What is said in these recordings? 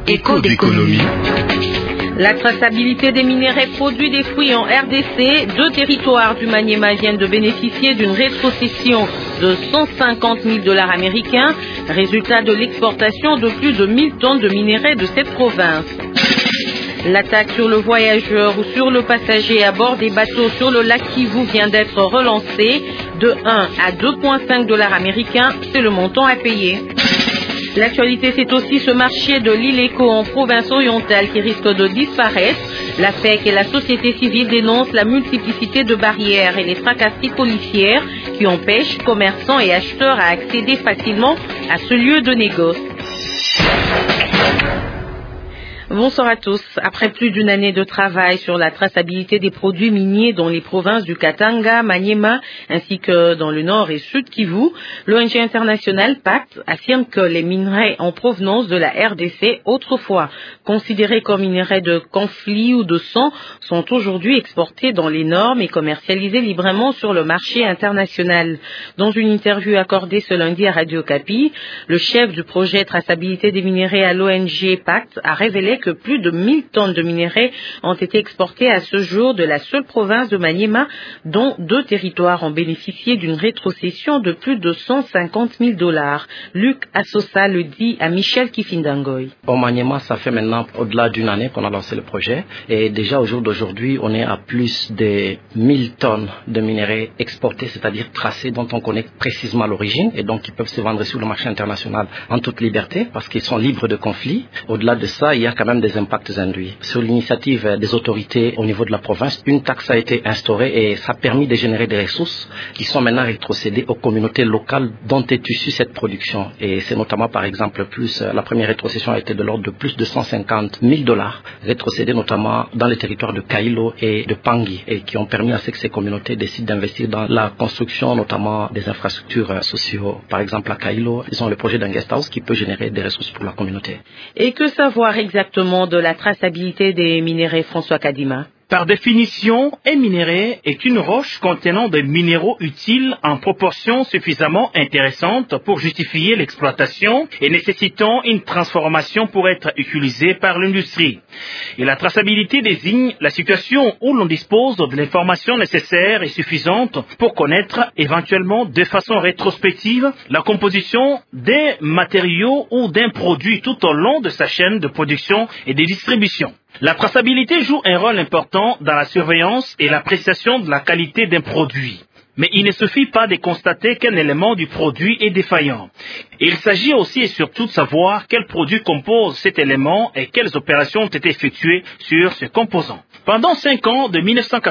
Écho d'économie. La traçabilité des minerais produits des fruits en RDC, 2 territoires du Maniema viennent de bénéficier d'une rétrocession de 150 000 $ américains, résultat de l'exportation de plus de 1000 tonnes de minerais de cette province. L'attaque sur le voyageur ou sur le passager à bord des bateaux sur le lac Kivu vient d'être relancée. De 1 à 2,5 $ américains, c'est le montant à payer. L'actualité, c'est aussi ce marché de l'île Éco en province orientale qui risque de disparaître. La FEC et la société civile dénoncent la multiplicité de barrières et les tracasseries policières qui empêchent commerçants et acheteurs à accéder facilement à ce lieu de négoce. Bonsoir à tous. Après plus d'une année de travail sur la traçabilité des produits miniers dans les provinces du Katanga, Maniema, ainsi que dans le nord et sud Kivu, l'ONG internationale PACT affirme que les minerais en provenance de la RDC, autrefois considérés comme minerais de conflit ou de sang, sont aujourd'hui exportés dans les normes et commercialisés librement sur le marché international. Dans une interview accordée ce lundi à Radio Okapi, le chef du projet traçabilité des minerais à l'ONG PACT a révélé que plus de 1000 tonnes de minerais ont été exportés à ce jour de la seule province de Maniema, dont 2 territoires ont bénéficié d'une rétrocession de plus de 150 000 $. Luc Assosa le dit à Michel Kifindangoy. Au Maniema, ça fait maintenant au-delà d'une année qu'on a lancé le projet et déjà au jour d'aujourd'hui, on est à plus de 1000 tonnes de minerais exportés, c'est-à-dire tracés, dont on connaît précisément l'origine et donc ils peuvent se vendre sur le marché international en toute liberté parce qu'ils sont libres de conflit. Au-delà de ça, il y a quand même des impacts induits. Sur l'initiative des autorités au niveau de la province, une taxe a été instaurée et ça a permis de générer des ressources qui sont maintenant rétrocédées aux communautés locales dont est issue cette production. Et c'est notamment par exemple la première rétrocession a été de l'ordre de plus de 150 000 $, rétrocédés notamment dans les territoires de Kailo et de Pangui et qui ont permis à ce que ces communautés décident d'investir dans la construction notamment des infrastructures sociaux. Par exemple à Kailo, ils ont le projet d'un guest house qui peut générer des ressources pour la communauté. Et que savoir exactement de la traçabilité des minerais, François Kadima? Par définition, un minerai est une roche contenant des minéraux utiles en proportion suffisamment intéressante pour justifier l'exploitation et nécessitant une transformation pour être utilisée par l'industrie. Et la traçabilité désigne la situation où l'on dispose de l'information nécessaire et suffisante pour connaître éventuellement de façon rétrospective la composition des matériaux ou d'un produit tout au long de sa chaîne de production et de distribution. La traçabilité joue un rôle important dans la surveillance et l'appréciation de la qualité d'un produit. Mais il ne suffit pas de constater qu'un élément du produit est défaillant. Il s'agit aussi et surtout de savoir quel produit compose cet élément et quelles opérations ont été effectuées sur ce composant. Pendant 5 ans, de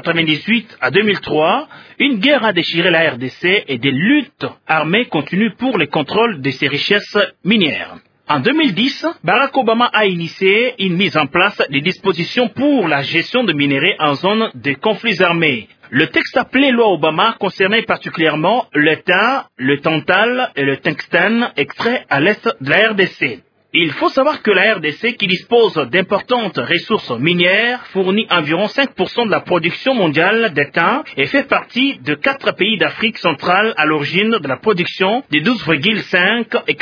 1998 à 2003, une guerre a déchiré la RDC et des luttes armées continuent pour le contrôle de ces richesses minières. En 2010, Barack Obama a initié une mise en place des dispositions pour la gestion de minerais en zone de conflits armés. Le texte appelé loi Obama concernait particulièrement le tin, le tantal et le tungstène extraits à l'est de la RDC. Il faut savoir que la RDC, qui dispose d'importantes ressources minières, fournit environ 5% de la production mondiale de tin et fait partie de 4 pays d'Afrique centrale à l'origine de la production de 12,5 et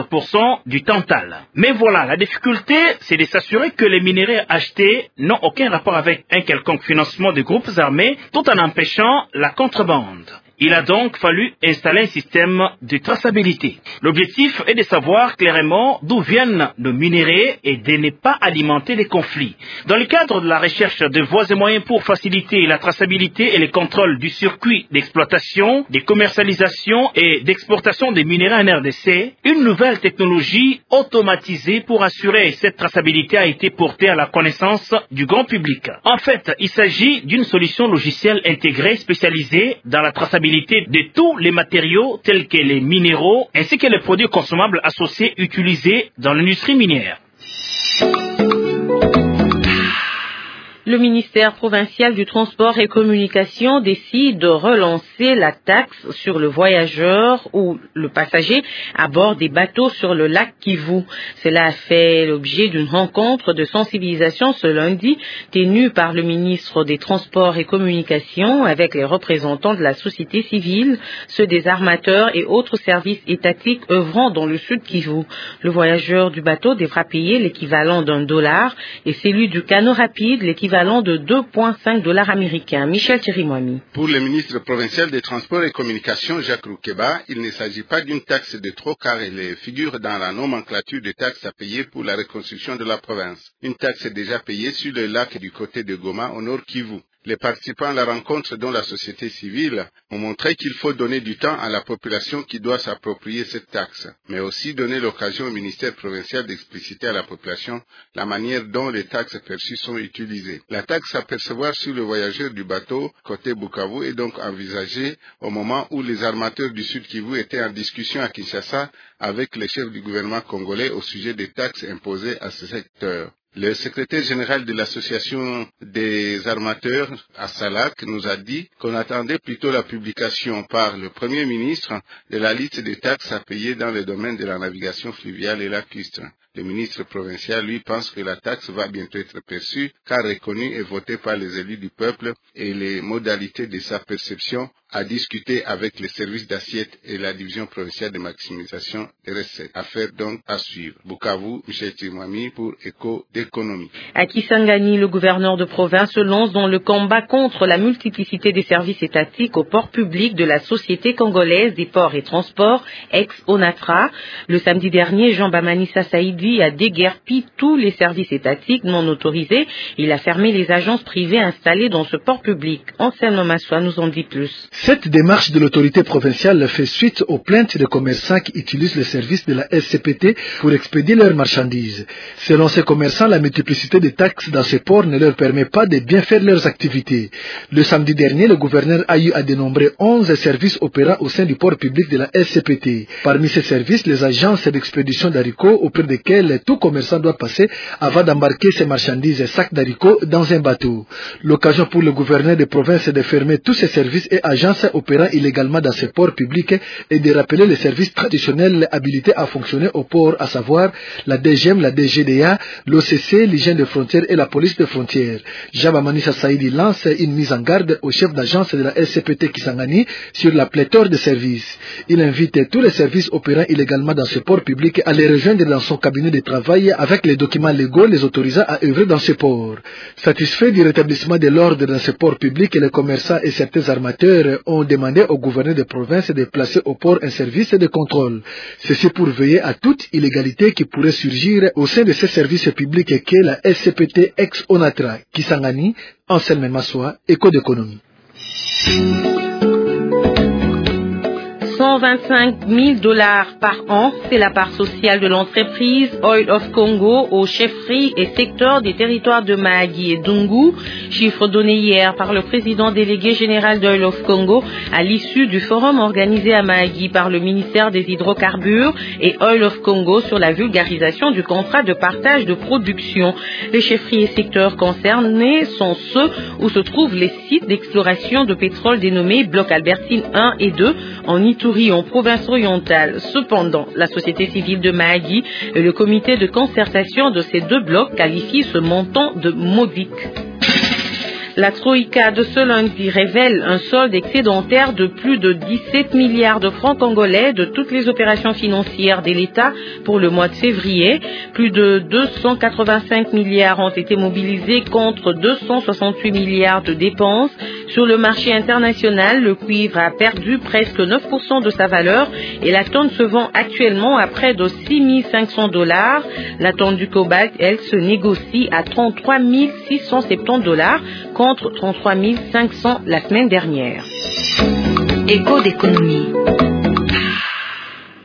14% du tantal. Mais voilà, la difficulté, c'est de s'assurer que les minerais achetés n'ont aucun rapport avec un quelconque financement de groupes armés, tout en empêchant la contrebande. Il a donc fallu installer un système de traçabilité. L'objectif est de savoir clairement d'où viennent nos minerais et de ne pas alimenter les conflits. Dans le cadre de la recherche de voies et moyens pour faciliter la traçabilité et le contrôle du circuit d'exploitation, de commercialisation et d'exportation des minerais en RDC, une nouvelle technologie automatisée pour assurer cette traçabilité a été portée à la connaissance du grand public. En fait, il s'agit d'une solution logicielle intégrée spécialisée dans la traçabilité de tous les matériaux tels que les minéraux ainsi que les produits consommables associés utilisés dans l'industrie minière. Le ministère provincial du Transport et Communication décide de relancer la taxe sur le voyageur ou le passager à bord des bateaux sur le lac Kivu. Cela a fait l'objet d'une rencontre de sensibilisation ce lundi tenue par le ministre des Transports et Communications avec les représentants de la société civile, ceux des armateurs et autres services étatiques œuvrant dans le sud Kivu. Le voyageur du bateau devra payer l'équivalent d'$1 et celui du canot rapide l'équivalent de $2,5 américains. Michel Chirimwami. Pour le ministre provincial des Transports et Communications, Jacques Roukeba, il ne s'agit pas d'une taxe de trop car elle figure dans la nomenclature des taxes à payer pour la reconstruction de la province. Une taxe est déjà payée sur le lac du côté de Goma au nord Kivu. Les participants à la rencontre, dont la société civile, ont montré qu'il faut donner du temps à la population qui doit s'approprier cette taxe, mais aussi donner l'occasion au ministère provincial d'expliciter à la population la manière dont les taxes perçues sont utilisées. La taxe à percevoir sur le voyageur du bateau côté Bukavu est donc envisagée au moment où les armateurs du Sud Kivu étaient en discussion à Kinshasa avec les chefs du gouvernement congolais au sujet des taxes imposées à ce secteur. Le secrétaire général de l'association des armateurs à Salak nous a dit qu'on attendait plutôt la publication par le Premier ministre de la liste des taxes à payer dans le domaine de la navigation fluviale et lacustre. Le ministre provincial, lui, pense que la taxe va bientôt être perçue car reconnue et votée par les élus du peuple et les modalités de sa perception à discuter avec les services d'assiette et la division provinciale de maximisation des recettes. Affaire donc à suivre. Bukavu, Michel Chirimwami pour Écho d'économie. À Kisangani, le gouverneur de province se lance dans le combat contre la multiplicité des services étatiques au port public de la Société congolaise des ports et transports, ex-ONATRA. Le samedi dernier, Jean Bamanissa Saïdi a déguerpi tous les services étatiques non autorisés. Il a fermé les agences privées installées dans ce port public. Anselme Massoua nous en dit plus. Cette démarche de l'autorité provinciale fait suite aux plaintes de commerçants qui utilisent le service de la SCPT pour expédier leurs marchandises. Selon ces commerçants, la multiplicité des taxes dans ces ports ne leur permet pas de bien faire leurs activités. Le samedi dernier, le gouverneur a eu à dénombrer 11 services opérant au sein du port public de la SCPT. Parmi ces services, les agences d'expédition d'haricots auprès desquelles tout commerçant doit passer avant d'embarquer ses marchandises et sacs d'haricots dans un bateau. L'occasion pour le gouverneur de province est de fermer tous ces services et agences opérant illégalement dans ces ports publics et de rappeler les services traditionnels habilités à fonctionner au port, à savoir la DGM, la DGDA, l'OCC, l'hygiène des frontières et la police des frontières. Jaba Manissa Saïdi lance une mise en garde au chef d'agence de la SCPT Kisangani sur la pléthore de services. Il invite tous les services opérant illégalement dans ce port public à les rejoindre dans son cabinet de travail avec les documents légaux les autorisant à œuvrer dans ce port. Satisfait du rétablissement de l'ordre dans ce port public, les commerçants et certains armateurs ont demandé au gouverneur de province de placer au port un service de contrôle. Ceci pour veiller à toute illégalité qui pourrait surgir au sein de ces services publics qu'est la SCPT ex-ONATRA. Kisangani, Anselme Massoua, Écho d'économie. $125,000 par an, c'est la part sociale de l'entreprise Oil of Congo aux chefferies et secteurs des territoires de Mahagi et Dungu, chiffre donné hier par le président délégué général d'Oil of Congo à l'issue du forum organisé à Mahagi par le ministère des Hydrocarbures et Oil of Congo sur la vulgarisation du contrat de partage de production. Les chefferies et secteurs concernés sont ceux où se trouvent les sites d'exploration de pétrole dénommés Bloc Albertine 1 et 2 en Ituri, en province orientale. Cependant, la société civile de Mahagi et le comité de concertation de ces deux blocs qualifient ce montant de modique. La Troïka de ce lundi révèle un solde excédentaire de plus de 17 milliards de francs congolais de toutes les opérations financières de l'État pour le mois de février. Plus de 285 milliards ont été mobilisés contre 268 milliards de dépenses. Sur le marché international, le cuivre a perdu presque 9% de sa valeur et la tonne se vend actuellement à près de $6,500. La tonne du cobalt, elle, se négocie à $33,670 contre $33,500 la semaine dernière. Écho d'économie.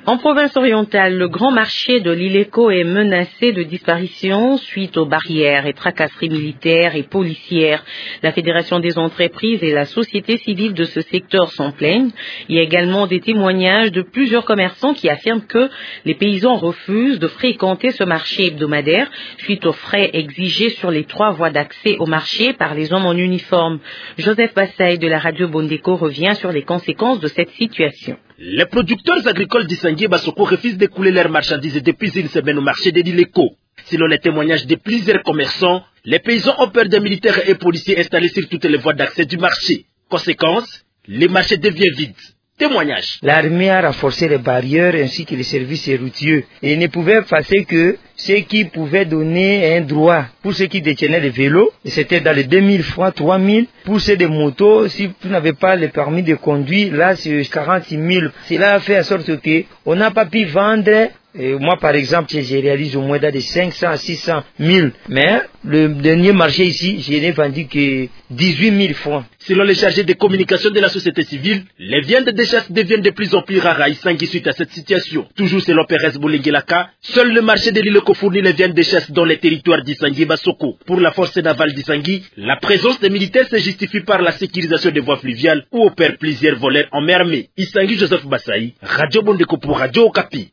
En province orientale, le grand marché de l'Ileco est menacé de disparition suite aux barrières et tracasseries militaires et policières. La Fédération des entreprises et la société civile de ce secteur s'en plaignent. Il y a également des témoignages de plusieurs commerçants qui affirment que les paysans refusent de fréquenter ce marché hebdomadaire suite aux frais exigés sur les 3 voies d'accès au marché par les hommes en uniforme. Joseph Bassaï de la radio Bondeko revient sur les conséquences de cette situation. Les producteurs agricoles d'Issangi Bassoko refusent d'écouler leurs marchandises depuis une semaine au marché de l'Ileco. Selon les témoignages de plusieurs commerçants, les paysans ont peur des militaires et policiers installés sur toutes les voies d'accès du marché. Conséquence, le marché devient vide. Témoignage. L'armée a renforcé les barrières ainsi que les services routiers et ne pouvait passer que ceux qui pouvaient donner un droit pour ceux qui détenaient des vélos, et c'était dans les 2000 francs, 3000. Pour ceux des motos, si vous n'avez pas le permis de conduire, là c'est 46 000. Cela a fait en sorte qu'on n'a pas pu vendre. Et moi, par exemple, j'ai réalisé au moins de 500 à 600 000. Mais le dernier marché ici, je n'ai vendu que 18 000 francs. Selon les chargés de communication de la société civile, les viandes de chasse deviennent de plus en plus rares à Issangi suite à cette situation. Toujours selon Pérez Boulenguelaka, seul le marché de l'Ileco fournit les viandes de chasse dans les territoires d'Issangi Bassoko. Pour la force navale d'Issangi, la présence des militaires se justifie par la sécurisation des voies fluviales où opèrent plusieurs voleurs en mer armée. Issangi Joseph Bassaï, Radio Bondeko pour Radio Okapi.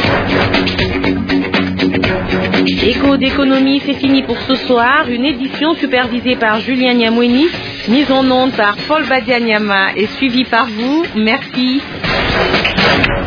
Écho d'économie, c'est fini pour ce soir. Une édition supervisée par Julien Niamweni, mise en onde par Paul Badianyama et suivie par vous. Merci.